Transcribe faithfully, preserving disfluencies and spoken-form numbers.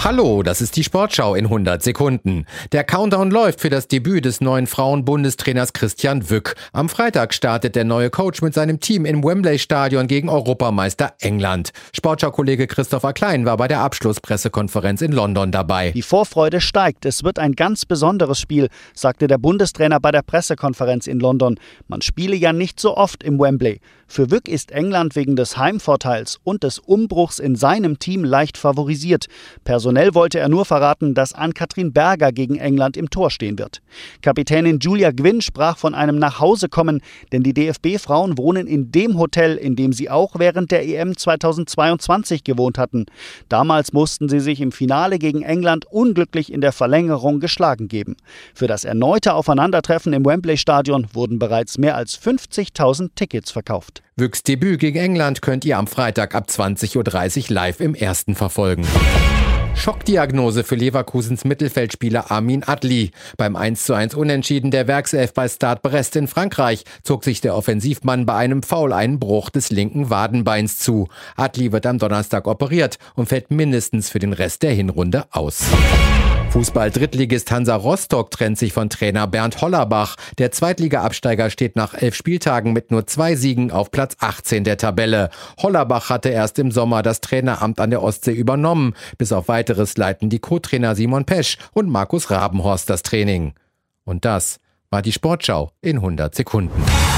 Hallo, das ist die Sportschau in hundert Sekunden. Der Countdown läuft für das Debüt des neuen Frauen-Bundestrainers Christian Wück. Am Freitag startet der neue Coach mit seinem Team im Wembley-Stadion gegen Europameister England. Sportschau-Kollege Christopher Klein war bei der Abschlusspressekonferenz in London dabei. Die Vorfreude steigt. Es wird ein ganz besonderes Spiel, sagte der Bundestrainer bei der Pressekonferenz in London. Man spiele ja nicht so oft im Wembley. Für Wück ist England wegen des Heimvorteils und des Umbruchs in seinem Team leicht favorisiert. Personell wollte er nur verraten, dass Ann-Kathrin Berger gegen England im Tor stehen wird. Kapitänin Julia Gwynn sprach von einem Nachhausekommen, denn die D F B-Frauen wohnen in dem Hotel, in dem sie auch während der E M zweitausendzweiundzwanzig gewohnt hatten. Damals mussten sie sich im Finale gegen England unglücklich in der Verlängerung geschlagen geben. Für das erneute Aufeinandertreffen im Wembley-Stadion wurden bereits mehr als fünfzigtausend Tickets verkauft. Wücks Debüt gegen England könnt ihr am Freitag ab zwanzig Uhr dreißig live im Ersten verfolgen. Schockdiagnose für Leverkusens Mittelfeldspieler Amin Adli. Beim eins zu eins Unentschieden der Werkself bei Stade Brest in Frankreich zog sich der Offensivmann bei einem Foul einen Bruch des linken Wadenbeins zu. Adli wird am Donnerstag operiert und fällt mindestens für den Rest der Hinrunde aus. Fußball-Drittligist Hansa Rostock trennt sich von Trainer Bernd Hollerbach. Der Zweitliga-Absteiger steht nach elf Spieltagen mit nur zwei Siegen auf Platz achtzehn der Tabelle. Hollerbach hatte erst im Sommer das Traineramt an der Ostsee übernommen. Bis auf weiteres leiten die Co-Trainer Simon Pesch und Markus Rabenhorst das Training. Und das war die Sportschau in hundert Sekunden.